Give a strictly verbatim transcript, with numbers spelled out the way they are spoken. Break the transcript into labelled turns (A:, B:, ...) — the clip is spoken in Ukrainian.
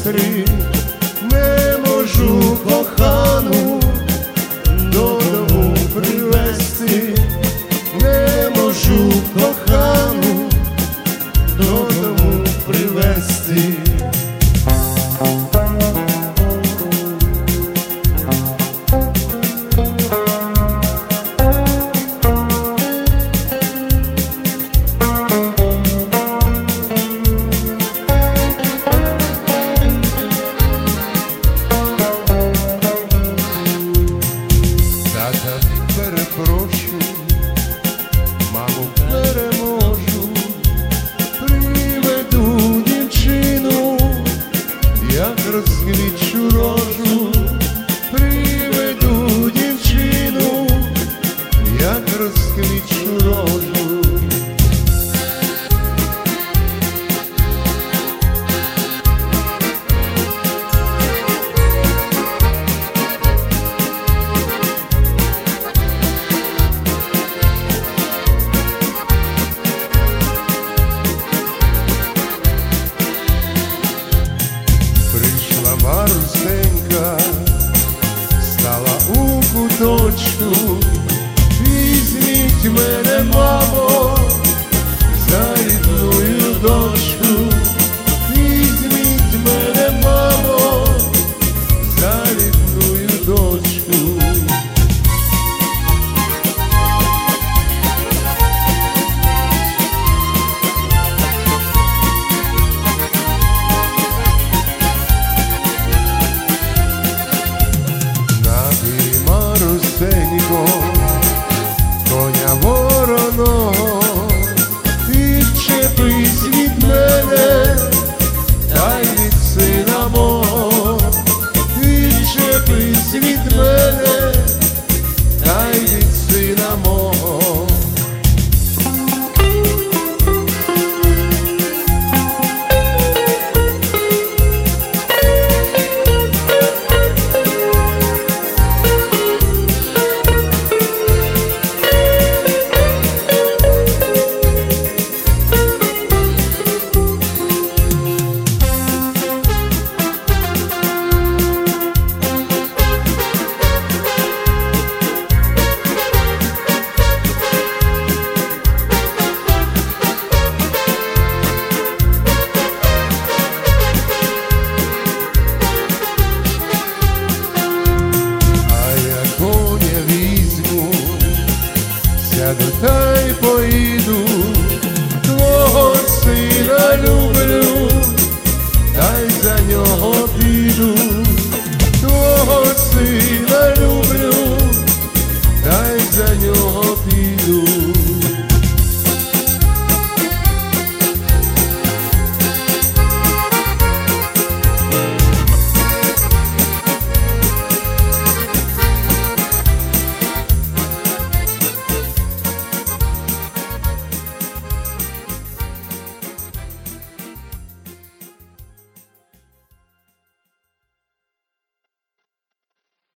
A: вітрі, не можу кохану додому привезти, не можу кохану додому привезти. Перепрошую, маму переможу, приведу дівчину, як розквічу рожу, приведу дівчину, як розквічу рожу. Марусенька стала у куточку, візьміть мене, мамо, за рідную дочку, візьміть мене, мамо, за рідную дочку. Марусенько, коня вороного, відчепись від мене, та й від сина мого, відчепись від мене, та й від сина мого. Сяду та й поїду, твого сина люблю.